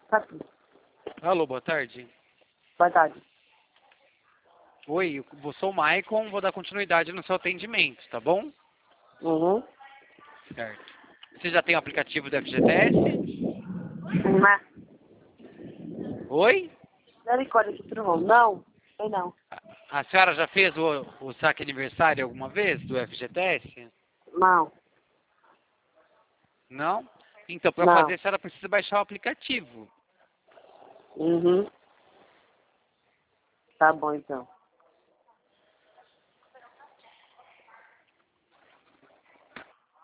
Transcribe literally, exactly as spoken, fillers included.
Tá tudo. Alô, boa tarde. Boa tarde. Oi, eu sou o Maicon, vou dar continuidade no seu atendimento, tá bom? Uhum. Certo. Você já tem o aplicativo do F G T S? Mas, Oi? misericórdia, que trovão. Não, sei não. A senhora já fez o, o saque aniversário alguma vez do F G T S? Não, Não? Então, para não. fazer, a senhora precisa baixar o aplicativo. Uhum. Tá bom, então.